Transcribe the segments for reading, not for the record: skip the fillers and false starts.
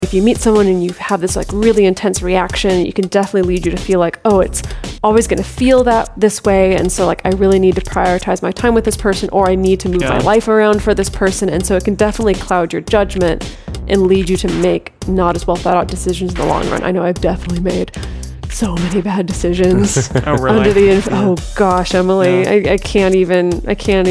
If you meet someone and you have this like really intense reaction, it can definitely lead you to feel like, oh, it's always going to feel this way. And so like, I really need to prioritize my time with this person, or I need to move my life around for this person. And so it can definitely cloud your judgment and lead you to make not as well thought out decisions in the long run. I know I've definitely made so many bad decisions. Oh, really? Oh gosh, Emily, I can't even.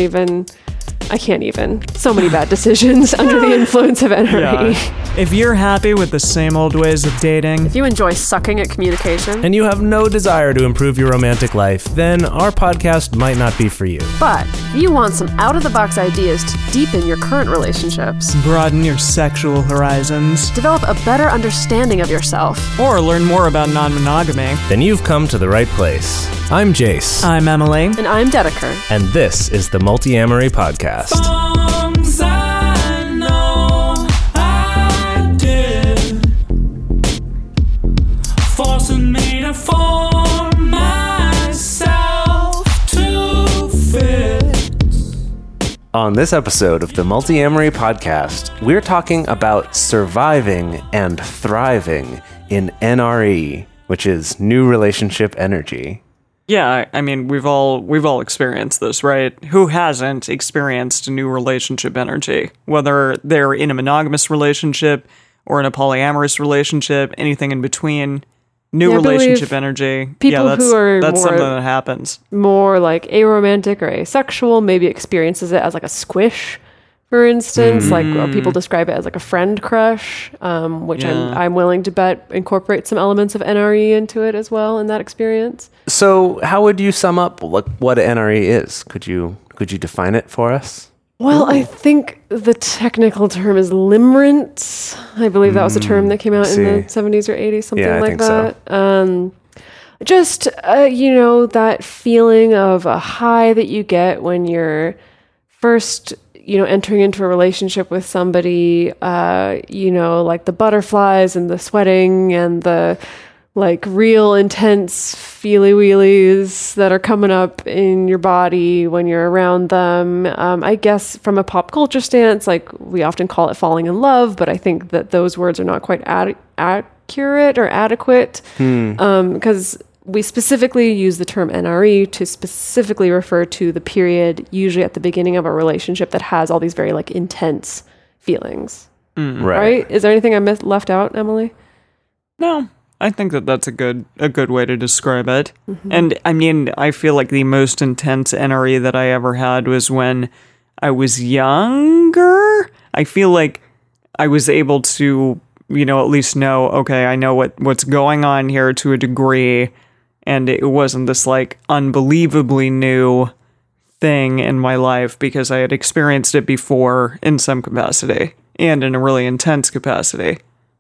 So many bad decisions under the influence of NRE. Yeah. If you're happy with the same old ways of dating, If you enjoy sucking at communication, and you have no desire to improve your romantic life, then our podcast might not be for you. but if you want some out-of-the-box ideas to deepen your current relationships, broaden your sexual horizons, develop a better understanding of yourself, or learn more about non-monogamy, Then you've come to the right place. I'm Jace, I'm Emily. and I'm Dedeker. and this is the Multi-Amory Podcast. Songs I know I did, forcing me to form myself to fit. On this episode of the Multi-Amory Podcast, we're talking about surviving and thriving in NRE, which is New Relationship Energy. Yeah, I mean, we've all experienced this, right? Who hasn't experienced a new relationship energy? Whether they're in a monogamous relationship or in a polyamorous relationship, anything in between. New Yeah, I believe relationship energy. people who are that's more- something that happens. More like aromantic or asexual maybe experiences it as like a squish, for instance. Like people describe it as like a friend crush, which Yeah. I'm willing to bet incorporate some elements of NRE into it as well in that experience. So how would you sum up what NRE is? Could you define it for us? Well, I think the technical term is limerence. I believe that was a term that came out in the 70s or 80s, something Yeah, I like think so. that. Just, that feeling of a high that you get when you're first, entering into a relationship with somebody, like the butterflies and the sweating and the like real intense feely wheelies that are coming up in your body when you're around them. I guess from a pop culture stance, like we often call it falling in love, but I think that those words are not quite accurate or adequate because we specifically use the term NRE to specifically refer to the period, usually at the beginning of a relationship, that has all these very like intense feelings. Right? Is there anything I left out, Emily? No, I think that's a good way to describe it. And I mean, I feel like the most intense NRE that I ever had was when I was younger. I feel like I was able to, at least know, okay, I know what's going on here to a degree, and it wasn't this like unbelievably new thing in my life because I had experienced it before in some capacity and in a really intense capacity.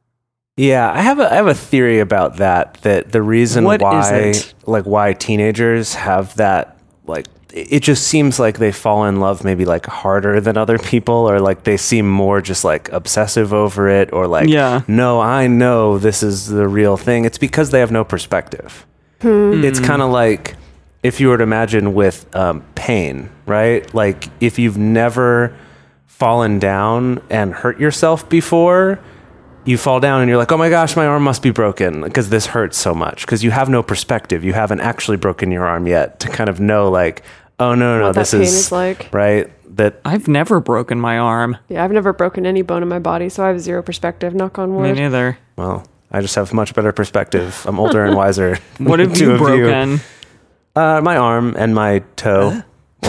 Yeah, I have a theory about that the reason What why is it? why teenagers have that, like, it just seems like they fall in love maybe like harder than other people, or like they seem more just like obsessive over it, or like, no, I know this is the real thing. It's because they have no perspective. It's kind of like if you were to imagine with pain, right? Like if you've never fallen down and hurt yourself before, you fall down and you're like, oh my gosh, my arm must be broken because this hurts so much, because you have no perspective. You haven't actually broken your arm yet to kind of know like, oh no, What this that pain is is like. right. That I've never broken my arm. Yeah, I've never broken any bone in my body, so I have zero perspective, knock on Me wood. neither. well, I just have much better perspective. I'm older and wiser. What have Two you of broken? My arm and my toe.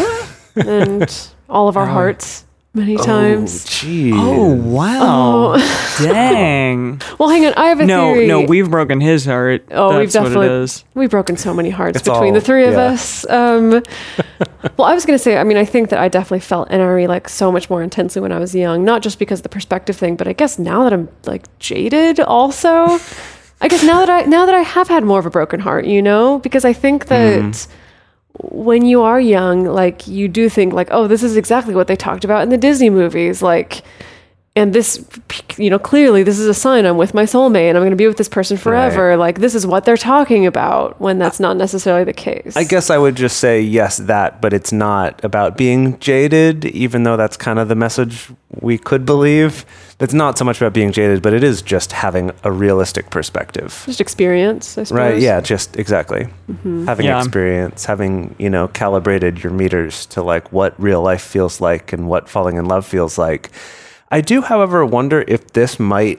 And all of our hearts many times. Jeez. Oh, wow. Dang. Well, hang on, I have a theory. No, we've broken his heart. Oh, That's we've what definitely it is. we've broken so many hearts It's between all- the three of yeah. us. Well, I was going to say, I think that I definitely felt NRE like so much more intensely when I was young, not just because of the perspective thing, but I guess now that I'm like jaded also. I guess now that I have had more of a broken heart, because I think that when you are young, like you do think like, oh, this is exactly what they talked about in the Disney movies. Like and this, clearly this is a sign I'm with my soulmate and I'm going to be with this person forever. Right. Like, this is what they're talking about, when that's not necessarily the case. I guess I would just say yes, that, but it's not about being jaded, even though that's kind of the message we could believe. It's not so much about being jaded, but it is just having a realistic perspective. Just experience, I suppose. Right, yeah, just exactly. Having experience, having, calibrated your meters to like what real life feels like and what falling in love feels like. I do, however, wonder if this might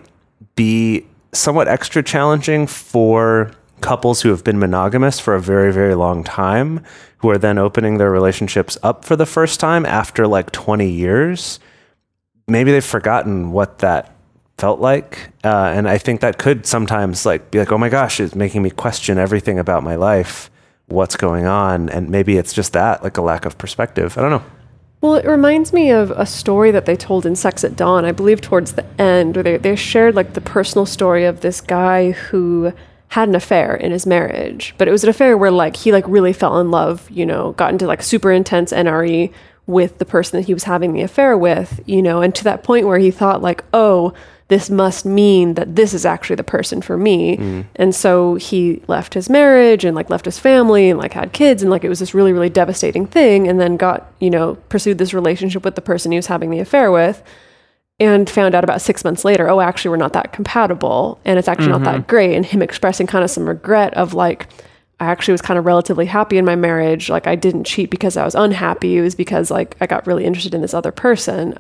be somewhat extra challenging for couples who have been monogamous for a very, very long time, who are then opening their relationships up for the first time after like 20 years. Maybe they've forgotten what that felt like. And I think that could sometimes like be like, oh my gosh, it's making me question everything about my life. What's going on? And maybe it's just that, like a lack of perspective. I don't know. Well, it reminds me of a story that they told in Sex at Dawn, I believe towards the end, where they shared like the personal story of this guy who had an affair in his marriage. But it was an affair where like he like really fell in love, got into like super intense NRE with the person that he was having the affair with, and to that point where he thought like, oh, this must mean that this is actually the person for me. And so he left his marriage and like left his family and like had kids, and like it was this really, really devastating thing, and then got, pursued this relationship with the person he was having the affair with, and found out about 6 months later, oh, actually we're not that compatible, and it's actually not that great. And him expressing kind of some regret of like, I actually was kind of relatively happy in my marriage. Like I didn't cheat because I was unhappy. It was because like I got really interested in this other person.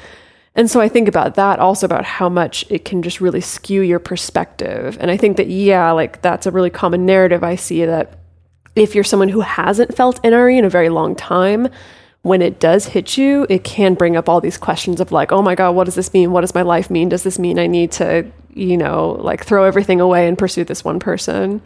And so I think about that also, about how much it can just really skew your perspective. And I think that, like that's a really common narrative I see, that if you're someone who hasn't felt NRE in a very long time, when it does hit you, it can bring up all these questions of like, oh my God, what does this mean? What does my life mean? Does this mean I need to, like throw everything away and pursue this one person?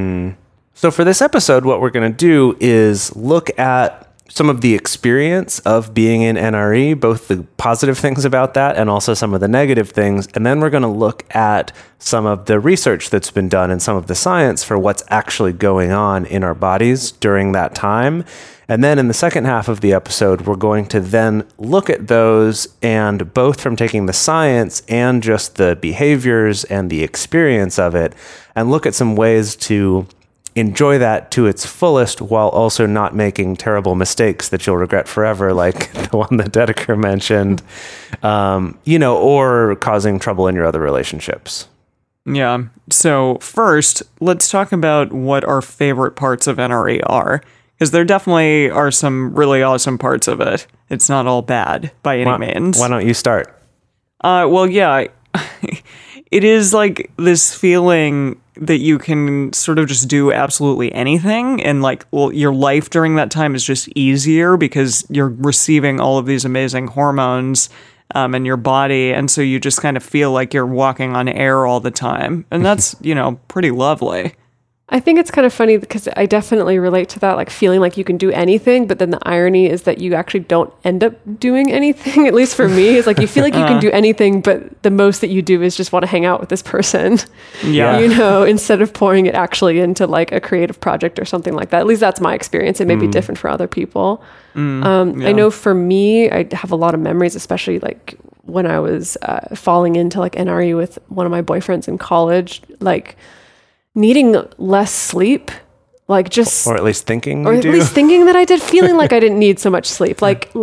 So for this episode, what we're going to do is look at some of the experience of being in NRE, both the positive things about that and also some of the negative things. And then we're going to look at some of the research that's been done and some of the science for what's actually going on in our bodies during that time. And then in the second half of the episode, we're going to then look at those, and both from taking the science and just the behaviors and the experience of it, and look at some ways to enjoy that to its fullest while also not making terrible mistakes that you'll regret forever, like the one that Dedeker mentioned, or causing trouble in your other relationships. Yeah. So first, let's talk about what our favorite parts of NRE are, because there definitely are some really awesome parts of it. It's not all bad by any means. Why don't you start? Well, yeah, it is like this feeling that you can sort of just do absolutely anything, and like, well, your life during that time is just easier because you're receiving all of these amazing hormones in your body, and so you just kind of feel like you're walking on air all the time, and that's pretty lovely. I think it's kind of funny because I definitely relate to that, like feeling like you can do anything, but then the irony is that you actually don't end up doing anything. At least for me, it's like you feel like you can do anything, but the most that you do is just want to hang out with this person. Yeah. Instead of pouring it actually into like a creative project or something like that. At least that's my experience. It may be different for other people. I know for me, I have a lot of memories, especially like when I was falling into like NRE with one of my boyfriends in college, like needing less sleep, like just, or at least thinking that I did, feeling like I didn't need so much sleep,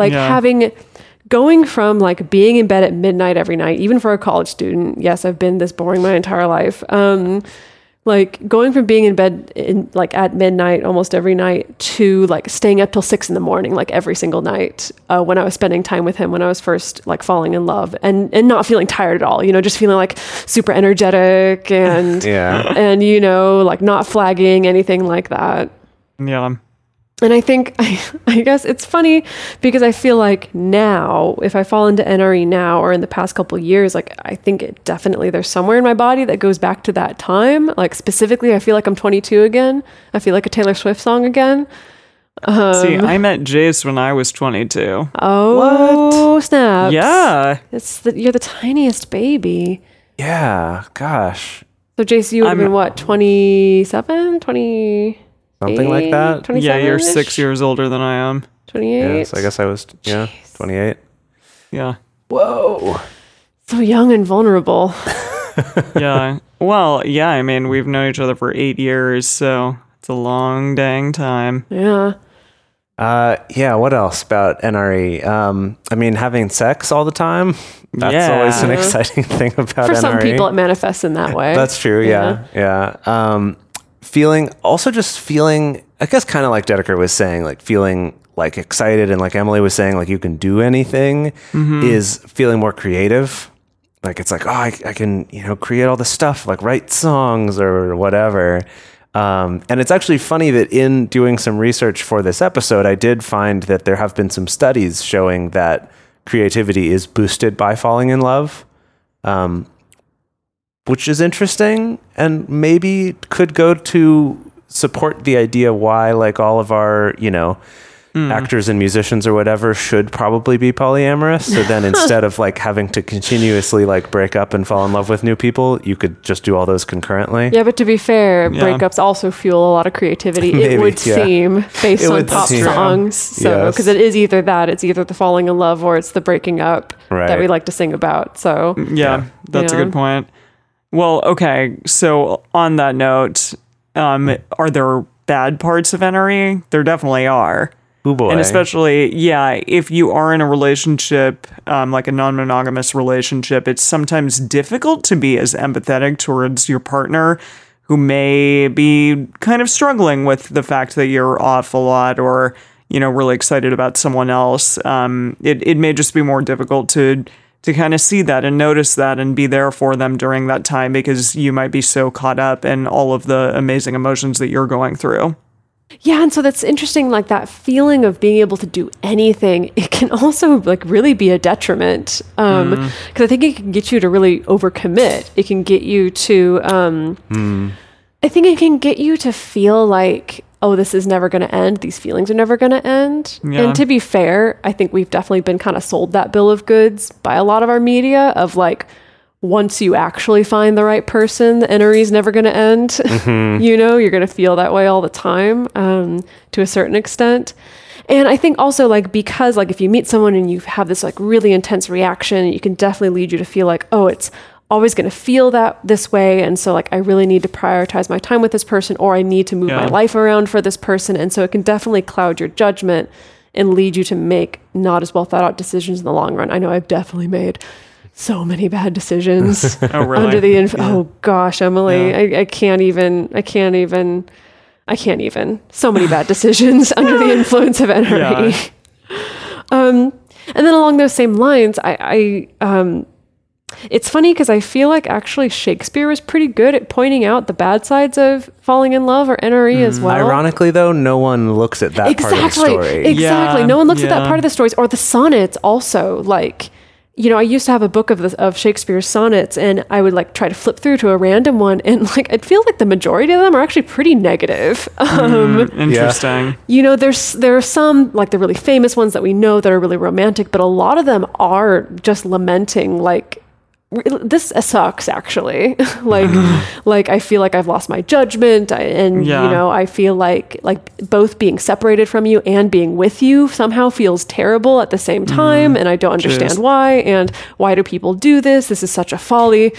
going from like being in bed at midnight every night, even for a college student. Yes, I've been this boring my entire life. Like going from being in bed at midnight almost every night to like staying up till 6 a.m, like every single night, when I was spending time with him, when I was first like falling in love, and not feeling tired at all, just feeling like super energetic and, and, like not flagging, anything like that. Yeah. And I think, I guess it's funny because I feel like now, if I fall into NRE now or in the past couple of years, like I think there's somewhere in my body that goes back to that time. Like specifically, I feel like I'm 22 again. I feel like a Taylor Swift song again. See, I met Jace when I was 22. Oh, what? Snaps. Yeah. You're the tiniest baby. Yeah, gosh. So Jace, you would have been what, 27, 20... Something like that. Yeah, you're 6 years older than I am. 28. Yeah, so I guess I was, 28. Yeah. Whoa. So young and vulnerable. Yeah. Well, yeah, I mean, we've known each other for 8 years, so it's a long dang time. Yeah. Yeah, what else about NRE? I mean, having sex all the time, that's Yeah. always an exciting thing about For NRE. some people, it manifests in that way. That's true, yeah. Just feeling, I guess kind of like Dedeker was saying, like feeling like excited, and like Emily was saying, like you can do anything, is feeling more creative. Like it's like, oh, I can, create all this stuff, like write songs or whatever. And it's actually funny that in doing some research for this episode, I did find that there have been some studies showing that creativity is boosted by falling in love, which is interesting and maybe could go to support the idea why like all of our, actors and musicians or whatever should probably be polyamorous. So then instead of like having to continuously like break up and fall in love with new people, you could just do all those concurrently. Yeah, but to be fair, breakups also fuel a lot of creativity. Maybe, it would seem based on pop songs. So because it is either that, it's either the falling in love or it's the breaking up that we like to sing about. So yeah, that's a good point. Well, okay. So on that note, are there bad parts of NRE? There definitely are. Oh boy. And especially, if you are in a relationship, like a non-monogamous relationship, it's sometimes difficult to be as empathetic towards your partner who may be kind of struggling with the fact that you're off a lot or, really excited about someone else. It may just be more difficult to kind of see that and notice that and be there for them during that time because you might be so caught up in all of the amazing emotions that you're going through. Yeah, and so that's interesting, like that feeling of being able to do anything, it can also like really be a detriment. Because I think it can get you to really overcommit. It can get you to, I think it can get you to feel like, oh, this is never going to end. These feelings are never going to end. Yeah. And to be fair, I think we've definitely been kind of sold that bill of goods by a lot of our media of like, once you actually find the right person, the NRE is never going to end. You're going to feel that way all the time, to a certain extent. And I think also like, because like if you meet someone and you have this like really intense reaction, it can definitely lead you to feel like, oh, it's always going to feel this way. And so like, I really need to prioritize my time with this person, or I need to move my life around for this person. And so it can definitely cloud your judgment and lead you to make not as well thought out decisions in the long run. I know I've definitely made so many bad decisions oh, really? under the oh gosh, Emily, I can't even so many bad decisions under the influence of NRE. And then along those same lines, I it's funny because I feel like actually Shakespeare was pretty good at pointing out the bad sides of falling in love or NRE as well. Ironically, though, no one looks at that part of the story. Exactly. No one looks at that part of the stories, or the sonnets also. Like, I used to have a book of Shakespeare's sonnets, and I would like try to flip through to a random one, and like I'd feel like the majority of them are actually pretty negative. Interesting. There are some like the really famous ones that we know that are really romantic, but a lot of them are just lamenting like, this sucks actually. like I feel like I've lost my judgment, I feel like both being separated from you and being with you somehow feels terrible at the same time, and I don't understand why, and why do people do this? This is such a folly.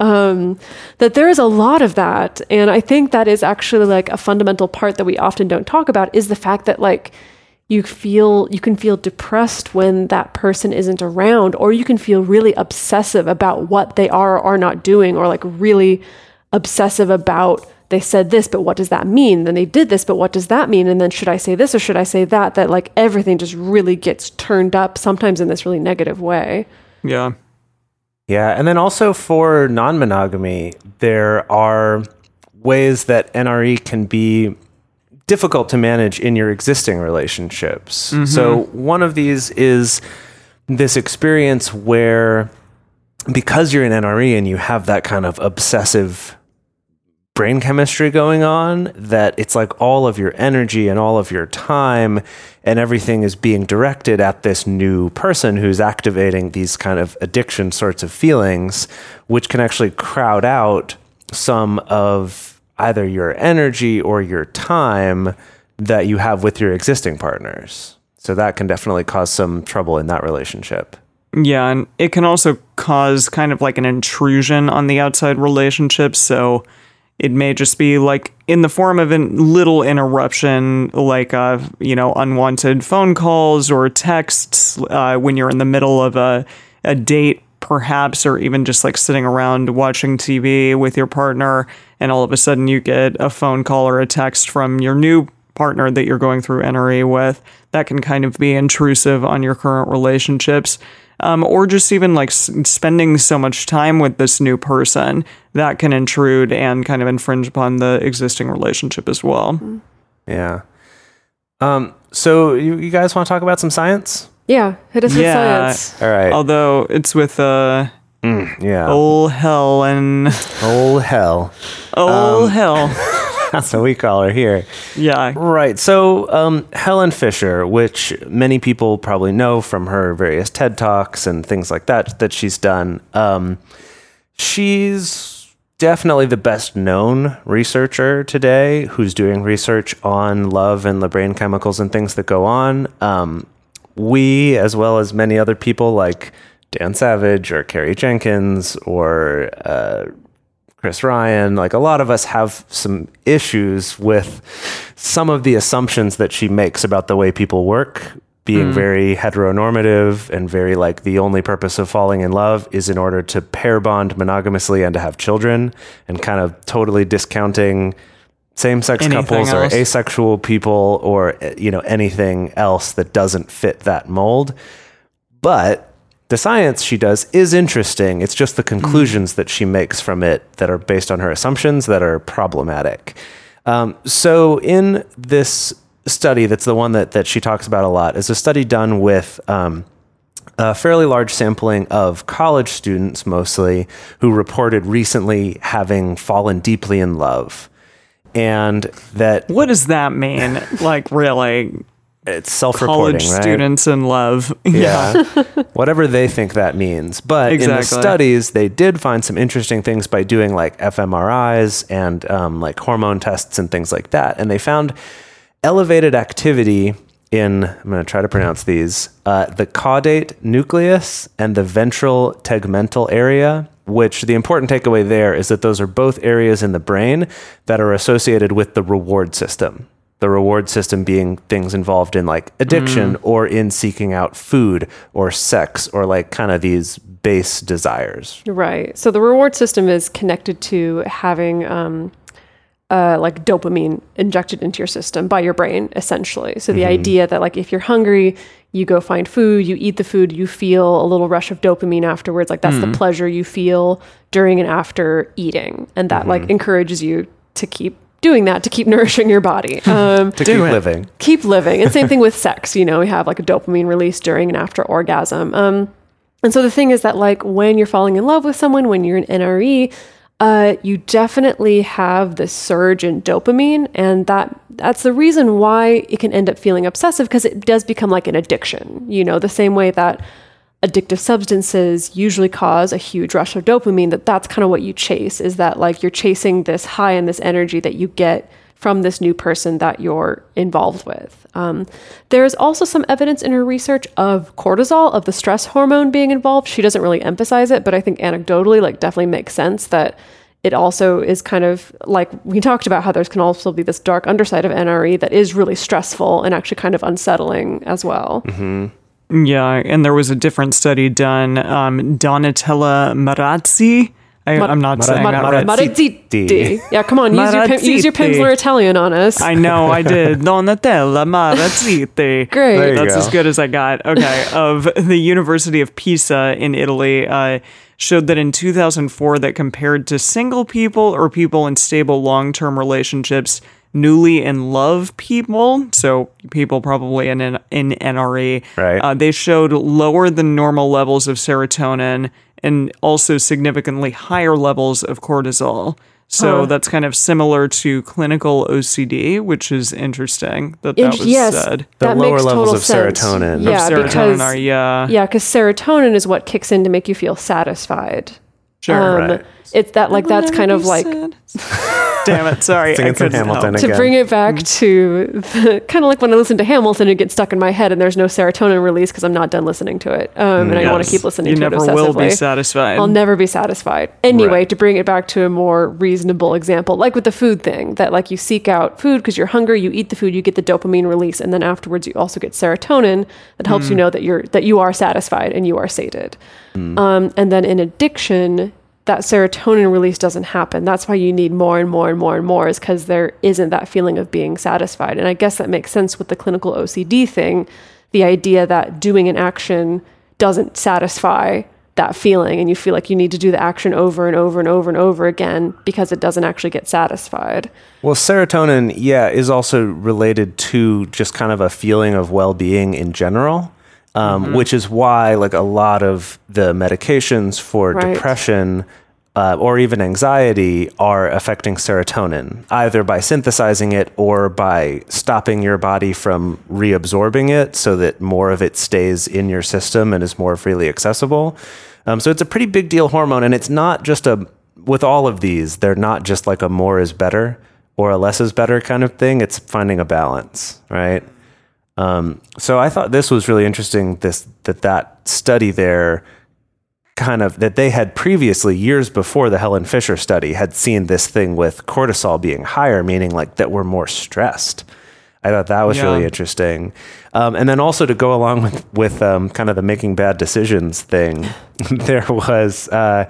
That there is a lot of that, and I think that is actually like a fundamental part that we often don't talk about, is the fact that like you can feel depressed when that person isn't around, or you can feel really obsessive about what they are or are not doing, or like really obsessive about, they said this, but what does that mean? Then they did this, but what does that mean? And then should I say this or should I say that? That like everything just really gets turned up, sometimes in this really negative way. Yeah. Yeah. And then also for non-monogamy, there are ways that NRE can be difficult to manage in your existing relationships. So one of these is this experience where, because you're in NRE and you have that kind of obsessive brain chemistry going on, that it's like all of your energy and all of your time and everything is being directed at this new person who's activating these kind of addiction sorts of feelings, which can actually crowd out some of either your energy or your time that you have with your existing partners. So that can definitely cause some trouble in that relationship. Yeah, and it can also cause kind of like an intrusion on the outside relationships. So it may just be like in the form of a little interruption, like, unwanted phone calls or texts when you're in the middle of a date, perhaps, or even just like sitting around watching TV with your partner. And all of a sudden you get a phone call or a text from your new partner that you're going through NRE with. That can kind of be intrusive on your current relationships. Or just even like spending so much time with this new person that can intrude and kind of infringe upon the existing relationship as well. Yeah. So you guys want to talk about some science? Yeah, hit us with science. All right. Although it's with Ol' Helen. Ol' Hell. Ol' Hell. That's what we call her here. Yeah. Right. So Helen Fisher, which many people probably know from her various TED Talks and things like that she's done. She's definitely the best known researcher today who's doing research on love and the brain chemicals and things that go on. We, as well as many other people like Dan Savage or Carrie Jenkins or Chris Ryan, like a lot of us have some issues with some of the assumptions that she makes about the way people work, being very heteronormative and very like the only purpose of falling in love is in order to pair bond monogamously and to have children, and kind of totally discounting same-sex couples or asexual people or, anything else that doesn't fit that mold. But the science she does is interesting. It's just the conclusions that she makes from it that are based on her assumptions that are problematic. So in this study, that's the one that she talks about a lot, is a study done with a fairly large sampling of college students, mostly, who reported recently having fallen deeply in love. And that... What does that mean? Like, really? It's self-reporting, college right? Students in love. Yeah. Whatever they think that means. But in the studies, they did find some interesting things by doing like fMRIs and like hormone tests and things like that. And they found elevated activity in, I'm going to try to pronounce these, the caudate nucleus and the ventral tegmental area, which the important takeaway there is that those are both areas in the brain that are associated with the reward system. The reward system being things involved in like addiction or in seeking out food or sex or like kind of these base desires. Right. So the reward system is connected to having like dopamine injected into your system by your brain, essentially. So the idea that like if you're hungry, you go find food, you eat the food, you feel a little rush of dopamine afterwards. Like that's the pleasure you feel during and after eating. And that like encourages you to keep doing that, to keep nourishing your body. To keep living. Keep living. And same thing with sex. We have like a dopamine release during and after orgasm. And so the thing is that like when you're falling in love with someone, when you're in NRE, you definitely have this surge in dopamine, and that's the reason why it can end up feeling obsessive, because it does become like an addiction. The same way that addictive substances usually cause a huge rush of dopamine, that's kind of what you chase, is that like you're chasing this high and this energy that you get from this new person that you're involved with. There's also some evidence in her research of cortisol, of the stress hormone being involved. She doesn't really emphasize it, but I think anecdotally, like definitely makes sense that it also is kind of like we talked about how there's can also be this dark underside of NRE that is really stressful and actually kind of unsettling as well. Mm-hmm. Yeah, and there was a different study done. Donatella Marazzi. I'm not saying that right. Marazzi. Yeah, come on, use your Pimsleur Italian on us. I know, I did. Donatella Marazzi. Great. That's as good as I got. Okay, of the University of Pisa in Italy, showed that in 2004 that compared to single people or people in stable long-term relationships, newly in love people, so people probably in NRE, right. They showed lower than normal levels of serotonin and also significantly higher levels of cortisol. So that's kind of similar to clinical OCD, which is interesting that was said. The lower levels of sense. serotonin. Yeah, serotonin because serotonin is what kicks in to make you feel satisfied. Sure, right. It's that like that's kind of like Damn it, sorry. Singing some Hamilton To again. bring it back to kind of like when I listen to Hamilton, it gets stuck in my head and there's no serotonin release because I'm not done listening to it. And I want to keep listening you to it never will be obsessively. satisfied. I'll never be satisfied. Anyway, Right. to bring it back to a more reasonable example, like with the food thing, that like you seek out food because you're hungry, you eat the food, you get the dopamine release, and then afterwards you also get serotonin that helps you know that you are satisfied and you are sated. And then in addiction, that serotonin release doesn't happen. That's why you need more and more and more and more, is because there isn't that feeling of being satisfied. And I guess that makes sense with the clinical OCD thing, the idea that doing an action doesn't satisfy that feeling, and you feel like you need to do the action over and over and over and over again because it doesn't actually get satisfied. Well, serotonin, is also related to just kind of a feeling of well-being in general, which is why like a lot of the medications for Right. depression or even anxiety are affecting serotonin, either by synthesizing it or by stopping your body from reabsorbing it so that more of it stays in your system and is more freely accessible. So it's a pretty big deal hormone, and it's not just with all of these, they're not just like a more is better or a less is better kind of thing. It's finding a balance, right? So I thought this was really interesting, that study there that they had previously, years before the Helen Fisher study, had seen this thing with cortisol being higher, meaning like that we're more stressed. I thought that was really interesting. And then also to go along with kind of the making bad decisions thing, there was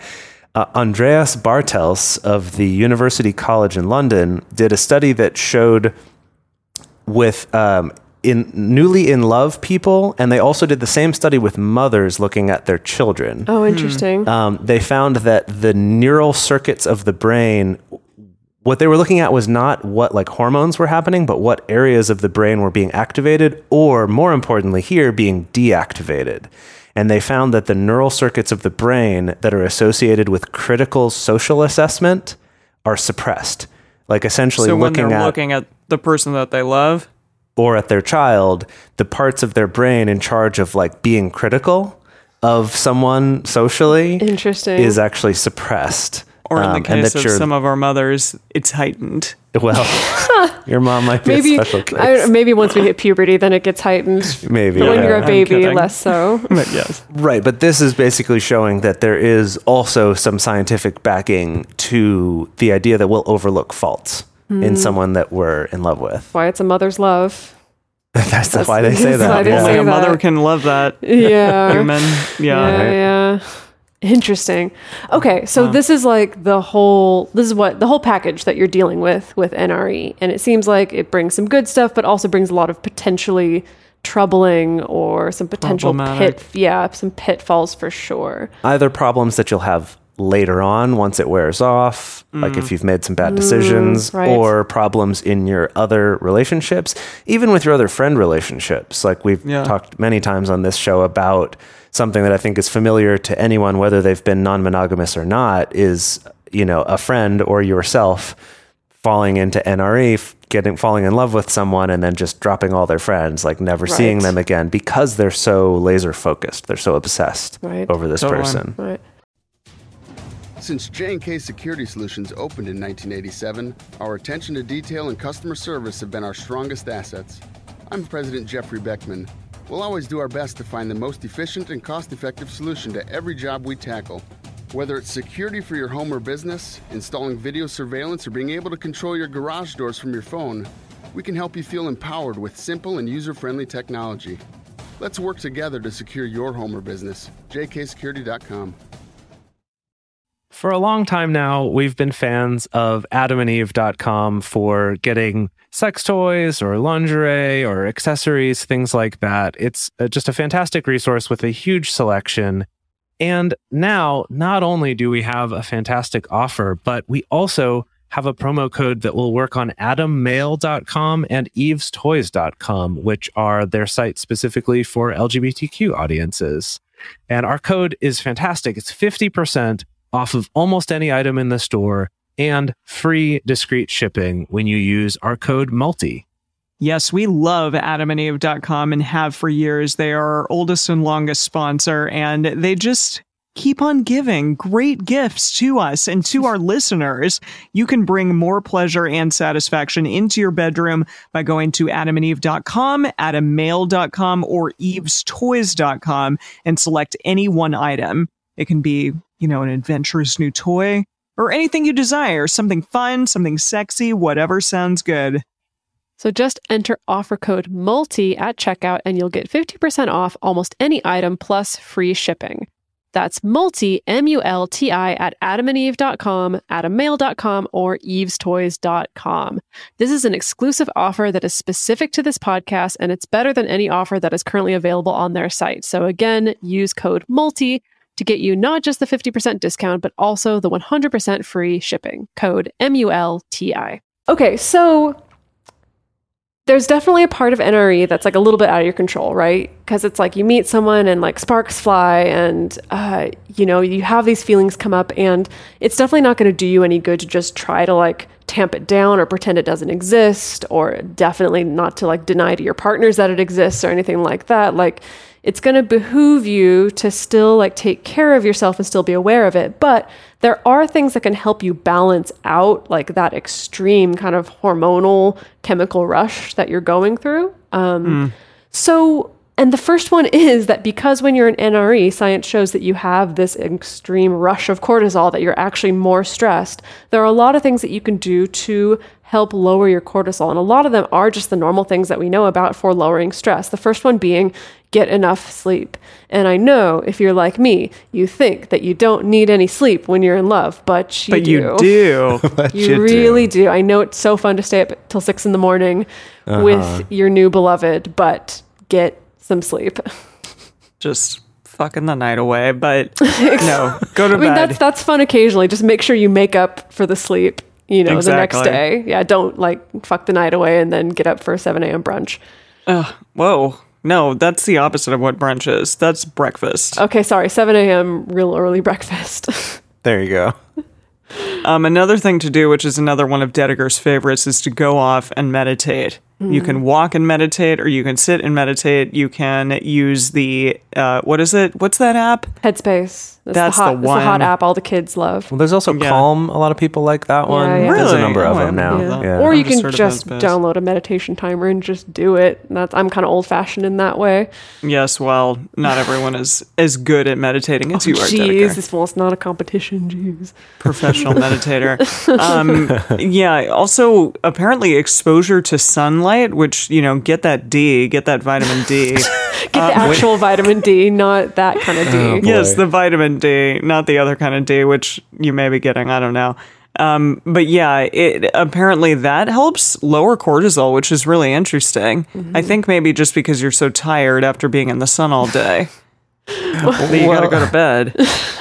Andreas Bartels of the University College in London did a study that showed with in newly in love people, and they also did the same study with mothers looking at their children. Oh, interesting. They found that the neural circuits of the brain, what they were looking at was not what like hormones were happening, but what areas of the brain were being activated, or more importantly here, being deactivated. And they found that the neural circuits of the brain that are associated with critical social assessment are suppressed. Like essentially so when looking at the person that they love, or at their child, the parts of their brain in charge of like being critical of someone socially Interesting. is actually suppressed. or in the And case that of some of our mothers, it's heightened. Well, your mom might be maybe a special case. maybe once we hit puberty, then it gets heightened. Maybe. But when yeah. you're a I'm baby, kidding. less so. But yes. Right, but this is basically showing that there is also some scientific backing to the idea that we'll overlook faults in someone that we're in love with. Why it's a mother's love. That's why they say that's why that. they Yeah. say Only a mother that. can love that Yeah. human. Yeah. Yeah. Interesting. Okay, so this is like the whole package that you're dealing with NRE, and it seems like it brings some good stuff, but also brings a lot of potentially troubling or some potential Problematic. some pitfalls for sure. Either problems that you'll have later on once it wears off, like if you've made some bad decisions, right. or problems in your other relationships, even with your other friend relationships. Like we've talked many times on this show about something that I think is familiar to anyone, whether they've been non-monogamous or not, is, a friend or yourself falling into NRE, falling in love with someone and then just dropping all their friends, like never seeing them again because they're so laser focused. They're so obsessed over this person. Right. Since J&K Security Solutions opened in 1987, our attention to detail and customer service have been our strongest assets. I'm President Jeffrey Beckman. We'll always do our best to find the most efficient and cost-effective solution to every job we tackle. Whether it's security for your home or business, installing video surveillance, or being able to control your garage doors from your phone, we can help you feel empowered with simple and user-friendly technology. Let's work together to secure your home or business. jksecurity.com. For a long time now, we've been fans of adamandeve.com for getting sex toys or lingerie or accessories, things like that. It's just a fantastic resource with a huge selection. And now, not only do we have a fantastic offer, but we also have a promo code that will work on adammail.com and evestoys.com, which are their sites specifically for LGBTQ audiences. And our code is fantastic. It's 50% off of almost any item in the store and free discreet shipping when you use our code MULTI. Yes, we love adamandeve.com and have for years. They are our oldest and longest sponsor, and they just keep on giving great gifts to us and to our listeners. You can bring more pleasure and satisfaction into your bedroom by going to adamandeve.com, adammail.com, or evestoys.com and select any one item. It can be, an adventurous new toy or anything you desire, something fun, something sexy, whatever sounds good. So just enter offer code MULTI at checkout and you'll get 50% off almost any item plus free shipping. That's MULTI, M-U-L-T-I, at adamandeve.com, adammail.com, or evestoys.com. This is an exclusive offer that is specific to this podcast, and it's better than any offer that is currently available on their site. So again, use code MULTI to get you not just the 50% discount, but also the 100% free shipping. Code MULTI. Okay, so there's definitely a part of NRE that's like a little bit out of your control, right? Because it's like you meet someone and like sparks fly and, you have these feelings come up, and it's definitely not going to do you any good to just try to like tamp it down or pretend it doesn't exist, or definitely not to like deny to your partners that it exists or anything like that. Like, it's going to behoove you to still like take care of yourself and still be aware of it. But there are things that can help you balance out like that extreme kind of hormonal chemical rush that you're going through. And the first one is that because when you're in NRE, science shows that you have this extreme rush of cortisol, that you're actually more stressed. There are a lot of things that you can do to help lower your cortisol. And a lot of them are just the normal things that we know about for lowering stress. The first one being get enough sleep. And I know if you're like me, you think that you don't need any sleep when you're in love, but you you do. You really do. I know it's so fun to stay up till 6 a.m. with your new beloved, but get some sleep. Just fucking the night away, but no, go to bed. That's fun occasionally. Just make sure you make up for the sleep, the next day. Yeah, don't like fuck the night away and then get up for a 7 a.m. brunch. Whoa. No, that's the opposite of what brunch is. That's breakfast. Okay, sorry. 7 a.m. real early breakfast. There you go. Another thing to do, which is another one of Dedeker's favorites, is to go off and meditate. You can walk and meditate, or you can sit and meditate. You can use the, what is it? What's that app? Headspace. That's the one. It's the hot app all the kids love. Well, there's also Calm. A lot of people like that one. Yeah. There's a Really? number of Oh, them now. Yeah. Or I've you just can heard of just Headspace. download a meditation timer and just do it. I'm kind of old fashioned in that way. Yes, well, not everyone is as good at meditating as you are, Jeez, Dedeker. well, it's not a competition. Jeez. Professional meditator. Also, apparently exposure to sunlight, which, get that D, get that vitamin D. Get the actual vitamin D, not that kind of D. Oh, boy. Yes, the vitamin D, not the other kind of D, which you may be getting. I don't know. But yeah, apparently that helps lower cortisol, which is really interesting. I think maybe just because you're so tired after being in the sun all day that you gotta go to bed.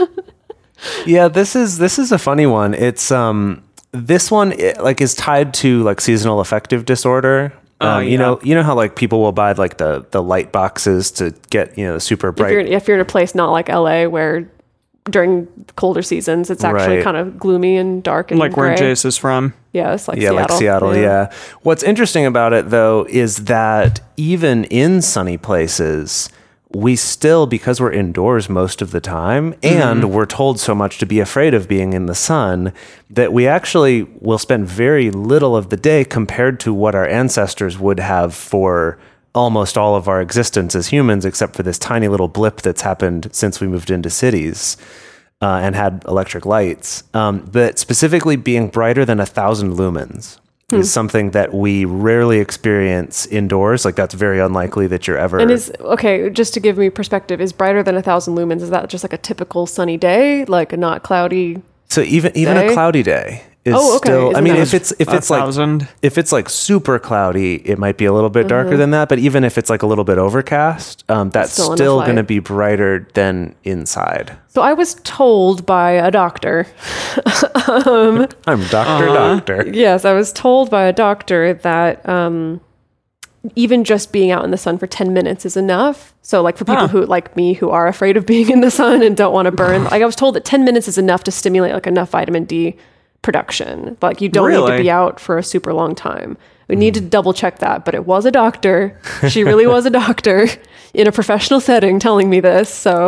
Yeah, this is a funny one. It's this one is tied to like seasonal affective disorder. You know how like people will buy like the light boxes to get super bright. If you're in a place not like LA where during colder seasons it's actually Right. kind of gloomy and dark and Like where gray. Jace is from. Yes, like Yeah, Seattle. like Seattle, yeah. What's interesting about it, though, is that even in sunny places, we still, because we're indoors most of the time, and we're told so much to be afraid of being in the sun, that we actually will spend very little of the day compared to what our ancestors would have for almost all of our existence as humans, except for this tiny little blip that's happened since we moved into cities. And had electric lights, but specifically being brighter than 1,000 lumens is something that we rarely experience indoors. Like that's very unlikely that you're ever. And just to give me perspective, is brighter than 1,000 lumens, is that just like a typical sunny day, like a not cloudy? So even day? a cloudy day is Oh, okay. still. I Isn't mean, that if it's like super cloudy, it might be a little bit darker than that. But even if it's like a little bit overcast, that's Still enough still light. going to be brighter than inside. So I was told by a doctor. I'm doctor. Yes, I was told by a doctor that even just being out in the sun for 10 minutes is enough. So like for people who like me who are afraid of being in the sun and don't want to burn, like I was told that 10 minutes is enough to stimulate like enough vitamin D production. Like you don't need to Really? be out for a super long time. We need to double check that, but it was a doctor. She really was a doctor in a professional setting telling me this. So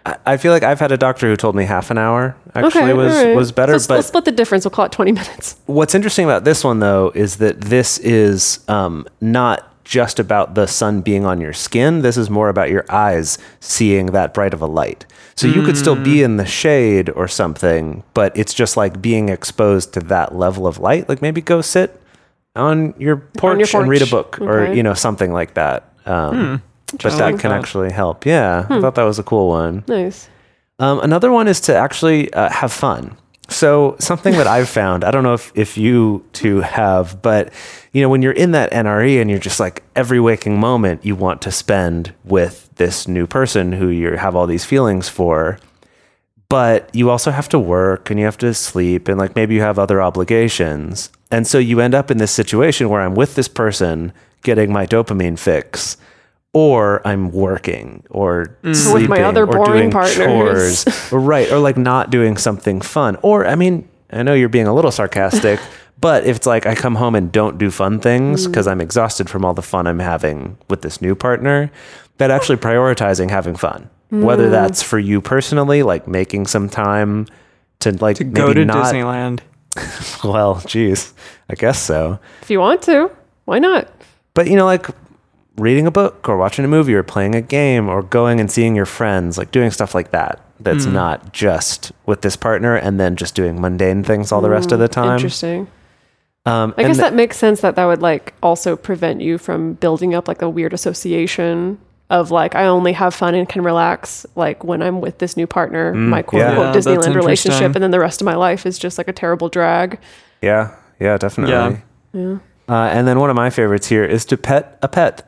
I feel like I've had a doctor who told me half an hour actually all right. was better. So we'll split the difference. We'll call it 20 minutes. What's interesting about this one, though, is that this is not just about the sun being on your skin. This is more about your eyes seeing that bright of a light. So you could still be in the shade or something, but it's just like being exposed to that level of light. Like maybe go sit on your porch and read a book or, something like that. But that can actually help. Yeah, I thought that was a cool one. Nice. Another one is to actually have fun. So something that I've found, I don't know if you two have, but when you're in that NRE and you're just like every waking moment you want to spend with this new person who you have all these feelings for, but you also have to work and you have to sleep and like maybe you have other obligations. And so you end up in this situation where I'm with this person getting my dopamine fix, or I'm working or sleeping with my other or boring doing partners. chores, or like not doing something fun. Or, I mean, I know you're being a little sarcastic, but if it's like I come home and don't do fun things because I'm exhausted from all the fun I'm having with this new partner, that actually prioritizing having fun, whether that's for you personally, like making some time to like maybe go to not, Disneyland. Well, geez, I guess so. If you want to, why not? But like reading a book or watching a movie or playing a game or going and seeing your friends, like doing stuff like that. That's not just with this partner and then just doing mundane things all the rest of the time. Interesting. I guess that makes sense that would like also prevent you from building up like a weird association of like, I only have fun and can relax like when I'm with this new partner, my quote unquote Disneyland relationship. And then the rest of my life is just like a terrible drag. Yeah, definitely. Yeah. And then one of my favorites here is to pet a pet.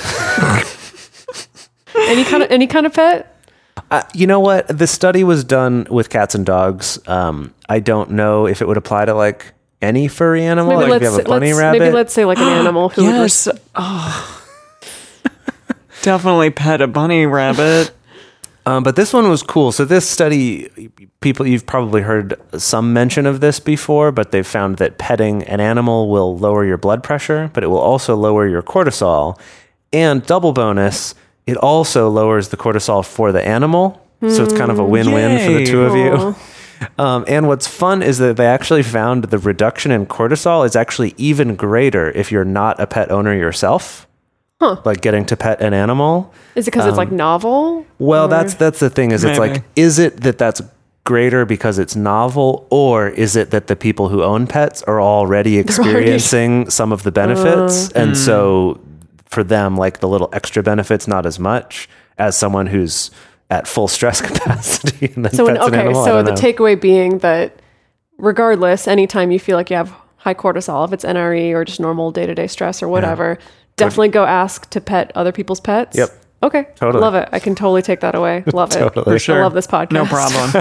Any kind of pet? You know what? The study was done with cats and dogs. I don't know if it would apply to like any furry animal. Maybe like if you have a bunny rabbit. Maybe let's say like an animal who yes. Definitely pet a bunny rabbit. But this one was cool. So this study, you've probably heard some mention of this before, but they've found that petting an animal will lower your blood pressure, but it will also lower your cortisol. And double bonus, it also lowers the cortisol for the animal. So it's kind of a win-win for the two of you. And what's fun is that they actually found the reduction in cortisol is actually even greater if you're not a pet owner yourself. Like getting to pet an animal. Is it because it's like novel? Well, that's the thing is it's like, is it that's greater because it's novel, or is it that the people who own pets are already experiencing some of the benefits? And so for them, like the little extra benefits, not as much as someone who's at full stress capacity. And then So the takeaway being that regardless, anytime you feel like you have high cortisol, if it's NRE or just normal day-to-day stress or whatever, definitely go ask to pet other people's pets. Yep. Okay. Totally. Love it. I can totally take that away. Love it. For sure. I love this podcast. No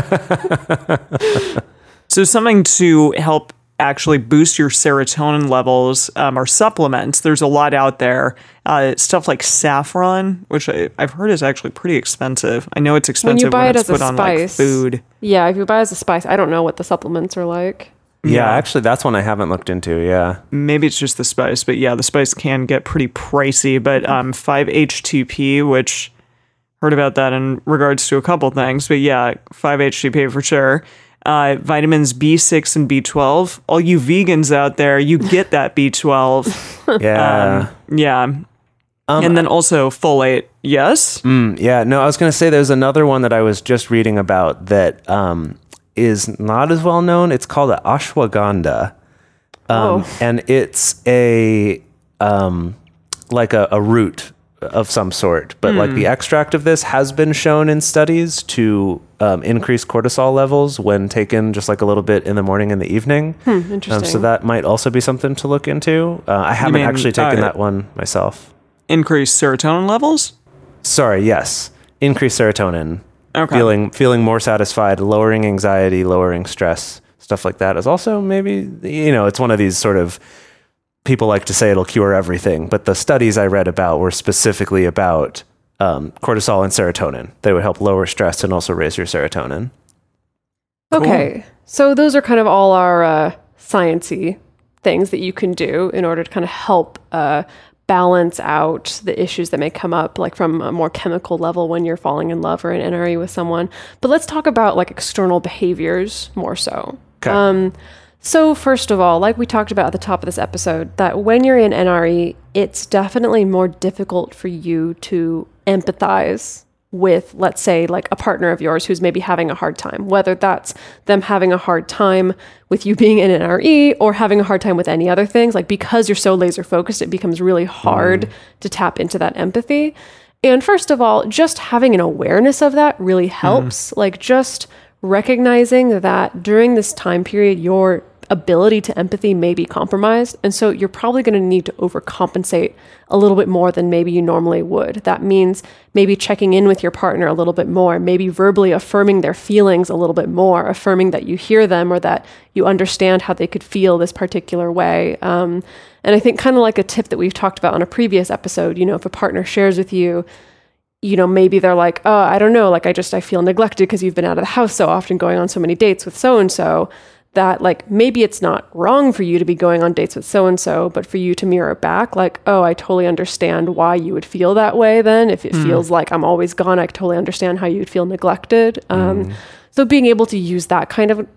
problem. So something to help actually boost your serotonin levels are supplements. There's a lot out there. Stuff like saffron, which I've heard is actually pretty expensive. I know it's expensive when it's put on like food. Yeah, if you buy it as a spice, I don't know what the supplements are like. Yeah, actually, that's one I haven't looked into. Yeah. Maybe it's just the spice, but yeah, the spice can get pretty pricey. But 5-HTP, which heard about that in regards to a couple things, but yeah, 5-HTP for sure. Vitamins B6 and B12. All you vegans out there, you get that B12. Yeah. And then also folate. Yes. Yeah. No, I was going to say there's another one that I was just reading about that is not as well known. It's called the ashwagandha. And it's a like a root of some sort, but like the extract of this has been shown in studies to increase cortisol levels when taken just like a little bit in the morning and the evening. Interesting. So that might also be something to look into. I haven't actually taken that one myself. Increase serotonin levels? Sorry, yes. Increase serotonin. Okay. Feeling more satisfied, lowering anxiety, lowering stress, stuff like that is also maybe, it's one of these sort of, people like to say it'll cure everything, but the studies I read about were specifically about cortisol and serotonin. They would help lower stress and also raise your serotonin. Okay. So those are kind of all our science-y things that you can do in order to kind of help balance out the issues that may come up, like from a more chemical level when you're falling in love or in NRE with someone. But let's talk about like external behaviors more so. Okay. So first of all, like we talked about at the top of this episode, that when you're in NRE, it's definitely more difficult for you to empathize with, let's say, like a partner of yours who's maybe having a hard time, whether that's them having a hard time with you being in NRE or having a hard time with any other things. Like, because you're so laser focused, it becomes really hard to tap into that empathy. And first of all, just having an awareness of that really helps. Like, just recognizing that during this time period, your ability to empathy may be compromised. And so you're probably going to need to overcompensate a little bit more than maybe you normally would. That means maybe checking in with your partner a little bit more, maybe verbally affirming their feelings a little bit more, affirming that you hear them or that you understand how they could feel this particular way. And I think kind of like a tip that we've talked about on a previous episode, you know, if a partner shares with you, you know, maybe they're like, oh, I don't know, like I feel neglected because you've been out of the house so often, going on so many dates with so-and-so, that like maybe it's not wrong for you to be going on dates with so-and-so, but for you to mirror back like, oh, I totally understand why you would feel that way then. If it feels like I'm always gone, I totally understand how you'd feel neglected. So being able to use that kind of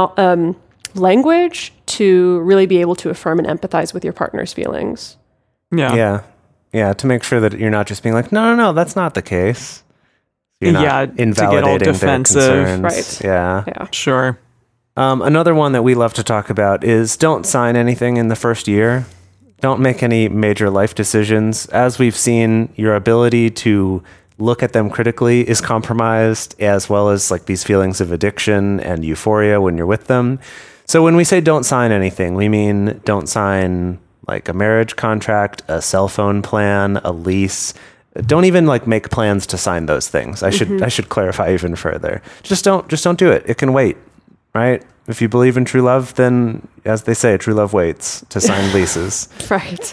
language to really be able to affirm and empathize with your partner's feelings. Yeah. To make sure that you're not just being like, no, that's not the case. You're not invalidating their concerns. Right. Yeah. Sure. Another one that we love to talk about is don't sign anything in the first year. Don't make any major life decisions. As we've seen, your ability to look at them critically is compromised, as well as like these feelings of addiction and euphoria when you're with them. So when we say don't sign anything, we mean don't sign like a marriage contract, a cell phone plan, a lease. Don't even like make plans to sign those things. I should clarify even further. Just don't do it. It can wait. Right? If you believe in true love, then, as they say, true love waits to sign leases. Right.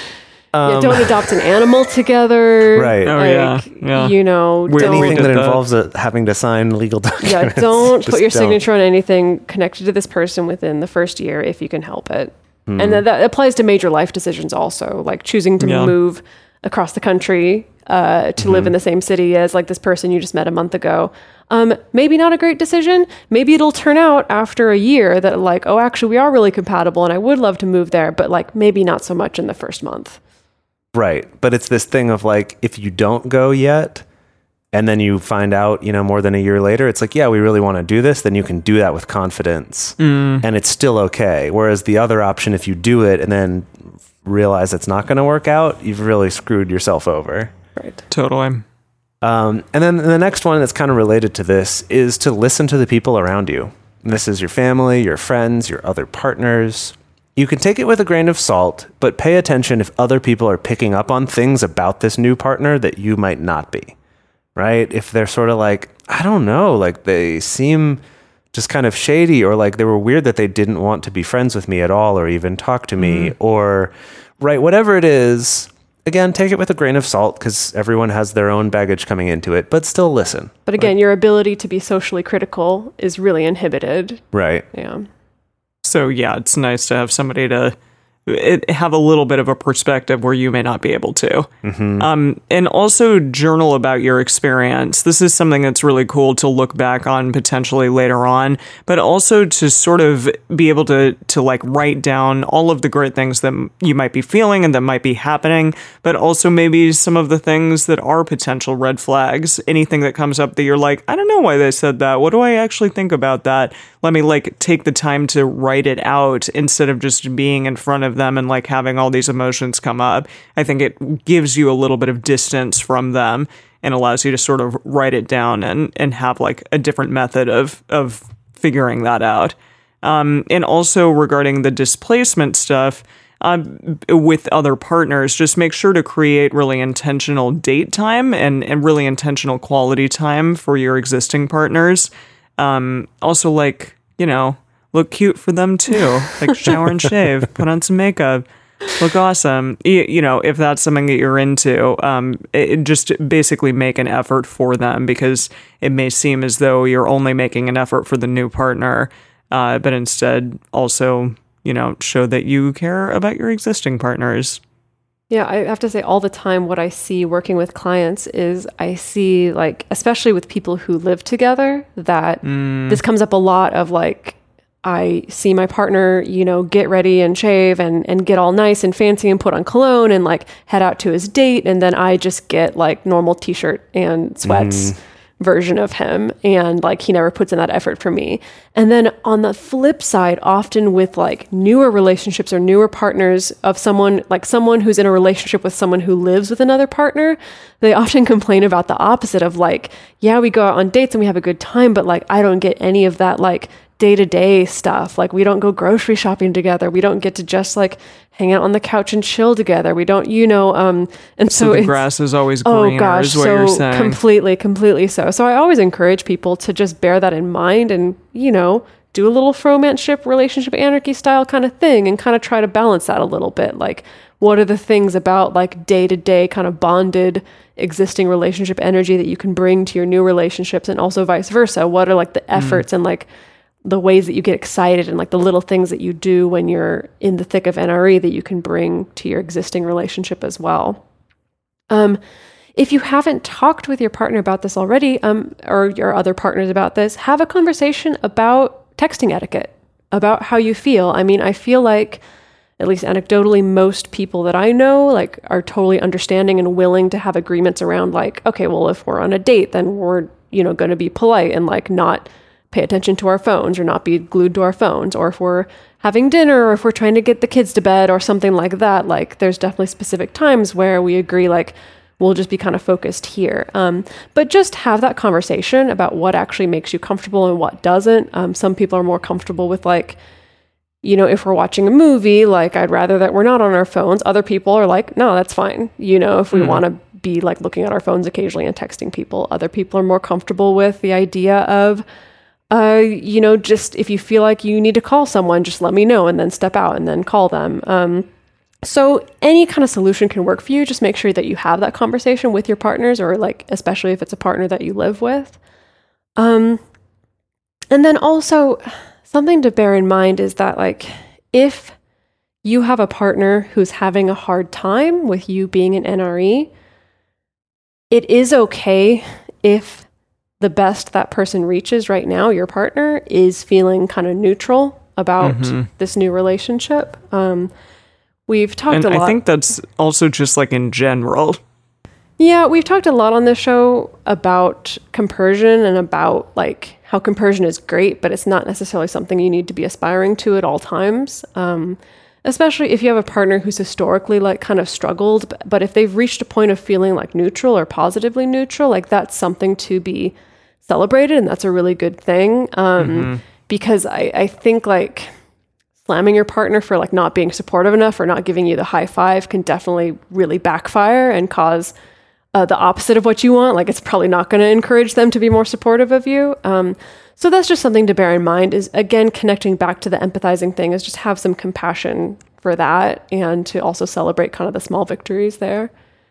Don't adopt an animal together. Right. Oh, yeah. You know, anything that involves having to sign legal documents. Yeah, don't put your signature on anything connected to this person within the first year if you can help it. And that applies to major life decisions also, like choosing to move across the country to live in the same city as like this person you just met a month ago. Maybe not a great decision. Maybe it'll turn out after a year that like, oh, actually we are really compatible and I would love to move there, but like maybe not so much in the first month. Right. But it's this thing of like, if you don't go yet and then you find out, you know, more than a year later, it's like, yeah, we really want to do this. Then you can do that with confidence and it's still okay. Whereas the other option, if you do it and then realize it's not going to work out, you've really screwed yourself over. Right. Totally. And then the next one that's kind of related to this is to listen to the people around you. This is your family, your friends, your other partners. You can take it with a grain of salt, but pay attention if other people are picking up on things about this new partner that you might not be, right? If they're sort of like, I don't know, like they seem just kind of shady, or like they were weird that they didn't want to be friends with me at all or even talk to me, or right, whatever it is. Again, take it with a grain of salt because everyone has their own baggage coming into it, but still listen. But again, your ability to be socially critical is really inhibited. Right. Yeah. So yeah, it's nice to have somebody to have a little bit of a perspective where you may not be able to. And also journal about your experience. This is something that's really cool to look back on potentially later on, but also to sort of be able to like write down all of the great things that you might be feeling and that might be happening, but also maybe some of the things that are potential red flags. Anything that comes up that you're like, I don't know why they said that. What do I actually think about that? Let me like take the time to write it out instead of just being in front of them and like having all these emotions come up. I think it gives you a little bit of distance from them and allows you to sort of write it down and have like a different method of figuring that out. And also regarding the displacement stuff, with other partners, just make sure to create really intentional date time and really intentional quality time for your existing partners. Also, like, you know, look cute for them too. Like shower and shave, put on some makeup, look awesome. You know, if that's something that you're into, just basically make an effort for them, because it may seem as though you're only making an effort for the new partner, but instead also, you know, show that you care about your existing partners. Yeah, I have to say all the time what I see working with clients is I see, like, especially with people who live together, that this comes up a lot of, like, I see my partner, you know, get ready and shave and get all nice and fancy and put on cologne and, like, head out to his date. And then I just get, like, normal t-shirt and sweats version of him, and, like, he never puts in that effort for me. And then on the flip side, often with, like, newer relationships or newer partners of someone who's in a relationship with someone who lives with another partner, they often complain about the opposite of, like, yeah, we go out on dates and we have a good time, but, like, I don't get any of that, like, day-to-day stuff. Like, we don't go grocery shopping together. We don't get to just, like, hang out on the couch and chill together. We don't, you know, and so the grass is always greener, is what you're saying. Completely so. So I always encourage people to just bear that in mind and, you know, do a little fromanship, relationship anarchy style kind of thing and kind of try to balance that a little bit. Like, what are the things about, like, day-to-day kind of bonded existing relationship energy that you can bring to your new relationships, and also vice versa? What are, like, the efforts and, like, the ways that you get excited and, like, the little things that you do when you're in the thick of NRE that you can bring to your existing relationship as well. If you haven't talked with your partner about this already, or your other partners about this, have a conversation about texting etiquette, about how you feel. I mean, I feel like, at least anecdotally, most people that I know, like, are totally understanding and willing to have agreements around, like, okay, well, if we're on a date, then we're, you know, going to be polite and, like, not pay attention to our phones or not be glued to our phones, or if we're having dinner or if we're trying to get the kids to bed or something like that. Like, there's definitely specific times where we agree, like, we'll just be kind of focused here. But just have that conversation about what actually makes you comfortable and what doesn't. Some people are more comfortable with, like, you know, if we're watching a movie, like, I'd rather that we're not on our phones. Other people are like, no, that's fine. You know, if we want to be, like, looking at our phones occasionally and texting people. Other people are more comfortable with the idea of, you know, just if you feel like you need to call someone, just let me know and then step out and then call them. So any kind of solution can work for you. Just make sure that you have that conversation with your partners, or, like, especially if it's a partner that you live with. And then also something to bear in mind is that, like, if you have a partner who's having a hard time with you being an NRE, it is okay if the best that person reaches right now, your partner, is feeling kind of neutral about this new relationship. We've talked a lot. I think that's also just, like, in general. Yeah, we've talked a lot on this show about compersion and about, like, how compersion is great, but it's not necessarily something you need to be aspiring to at all times. Especially if you have a partner who's historically, like, kind of struggled, but if they've reached a point of feeling, like, neutral or positively neutral, like, that's something to be celebrated, and that's a really good thing. Because I think, like, slamming your partner for, like, not being supportive enough or not giving you the high five can definitely really backfire and cause the opposite of what you want. Like, it's probably not going to encourage them to be more supportive of you. So that's just something to bear in mind, is, again, connecting back to the empathizing thing, is just have some compassion for that and to also celebrate kind of the small victories there.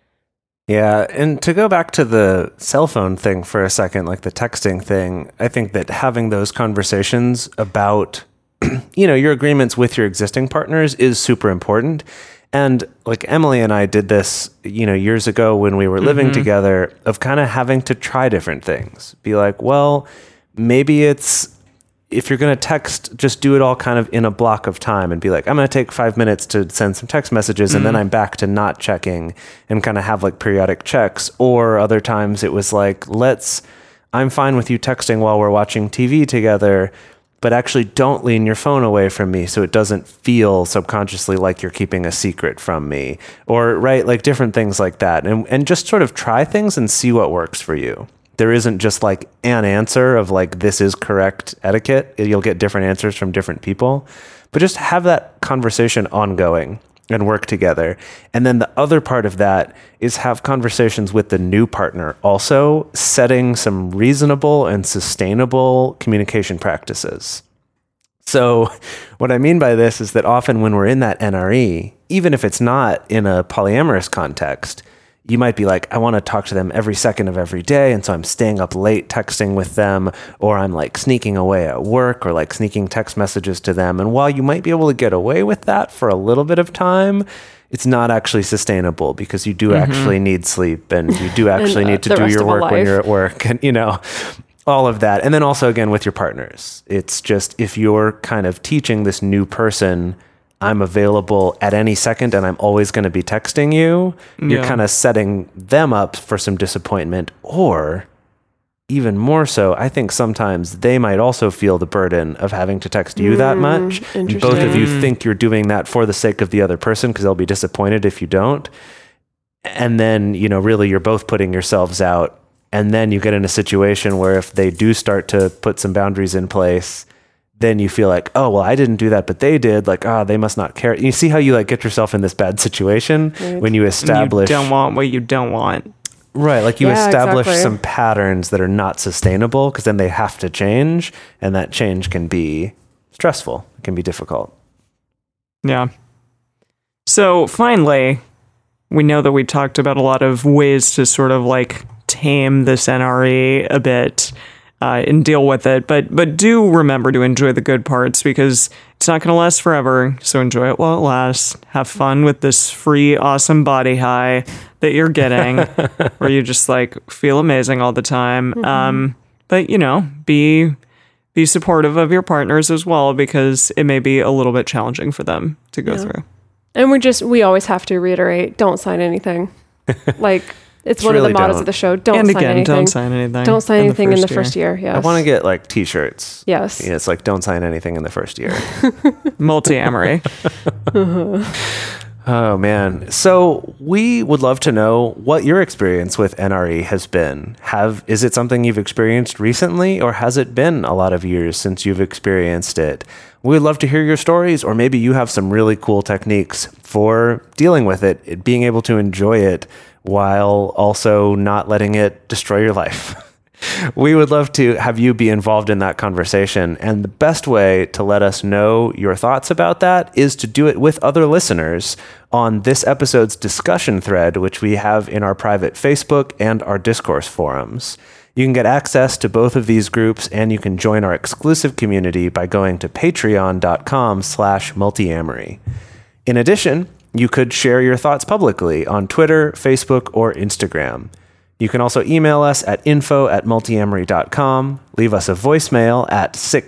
Yeah, and to go back to the cell phone thing for a second, like the texting thing, I think that having those conversations about, you know, your agreements with your existing partners is super important. And, like, Emily and I did this, you know, years ago when we were living together, of kind of having to try different things. Be like, well, maybe it's, if you're going to text, just do it all kind of in a block of time and be like, I'm going to take 5 minutes to send some text messages and then I'm back to not checking, and kind of have, like, periodic checks. Or other times it was like, I'm fine with you texting while we're watching TV together, but actually don't lean your phone away from me so it doesn't feel subconsciously like you're keeping a secret from me. Or, right, like, different things like that. And just sort of try things and see what works for you. There isn't just, like, an answer of, like, this is correct etiquette. You'll get different answers from different people. But just have that conversation ongoing and work together. And then the other part of that is have conversations with the new partner, also setting some reasonable and sustainable communication practices. So what I mean by this is that often when we're in that NRE, even if it's not in a polyamorous context, you might be like, I want to talk to them every second of every day. And so I'm staying up late texting with them, or I'm like sneaking away at work, or like sneaking text messages to them. And while you might be able to get away with that for a little bit of time, it's not actually sustainable, because you do actually need sleep, and you do actually need to do your work when you're at work, and, you know, all of that. And then also, again, with your partners, it's just, if you're kind of teaching this new person, I'm available at any second and I'm always going to be texting you, you're kind of setting them up for some disappointment. Or even more so, I think sometimes they might also feel the burden of having to text you that much. Both of you think you're doing that for the sake of the other person, because they'll be disappointed if you don't. And then, you know, really you're both putting yourselves out. And then you get in a situation where if they do start to put some boundaries in place, then you feel like, oh, well, I didn't do that, but they did. Like, they must not care. You see how you like get yourself in this bad situation when you establish... You don't want what you don't want. Right, like you establish some patterns that are not sustainable, because then they have to change, and that change can be stressful. It can be difficult. Yeah. So finally, we know that we talked about a lot of ways to sort of like tame this NRE a bit and deal with it, but do remember to enjoy the good parts, because it's not going to last forever. So enjoy it while it lasts. Have fun with this free, awesome body high that you're getting, where you just like feel amazing all the time. But you know, be supportive of your partners as well, because it may be a little bit challenging for them to go through. And we always have to reiterate: don't sign anything. Like, it's one really of the mottos of the show. Don't sign anything. Don't sign anything. Don't sign anything in the first year. Yes. I want to get like t-shirts. Yes. Yeah, it's like, don't sign anything in the first year. Multi-amory. Oh, man. So we would love to know what your experience with NRE has been. Is it something you've experienced recently, or has it been a lot of years since you've experienced it? We would love to hear your stories, or maybe you have some really cool techniques for dealing with it, being able to enjoy it while also not letting it destroy your life. We would love to have you be involved in that conversation. And the best way to let us know your thoughts about that is to do it with other listeners on this episode's discussion thread, which we have in our private Facebook and our discourse forums. You can get access to both of these groups, and you can join our exclusive community by going to patreon.com/multiamory. In addition, you could share your thoughts publicly on Twitter, Facebook, or Instagram. You can also email us at info@multiamory.com, leave us a voicemail at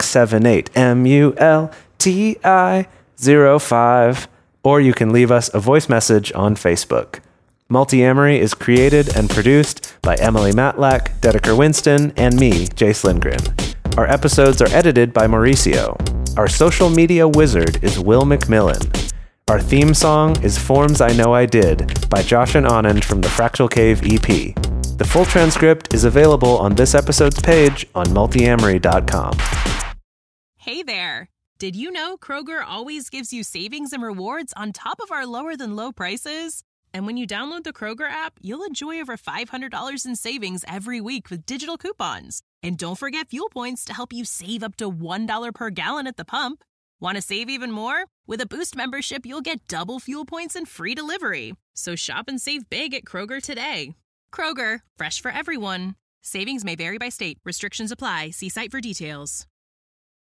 678-MULTI05, or you can leave us a voice message on Facebook. Multiamory is created and produced by Emily Matlack, Dedeker Winston, and me, Jace Lindgren. Our episodes are edited by Mauricio. Our social media wizard is Will McMillan. Our theme song is Forms I Know I Did by Josh and Anand from the Fractal Cave EP. The full transcript is available on this episode's page on multiamory.com. Hey there! Did you know Kroger always gives you savings and rewards on top of our lower-than-low prices? And when you download the Kroger app, you'll enjoy over $500 in savings every week with digital coupons. And don't forget fuel points to help you save up to $1 per gallon at the pump. Want to save even more? With a Boost membership, you'll get double fuel points and free delivery. So shop and save big at Kroger today. Kroger, fresh for everyone. Savings may vary by state. Restrictions apply. See site for details.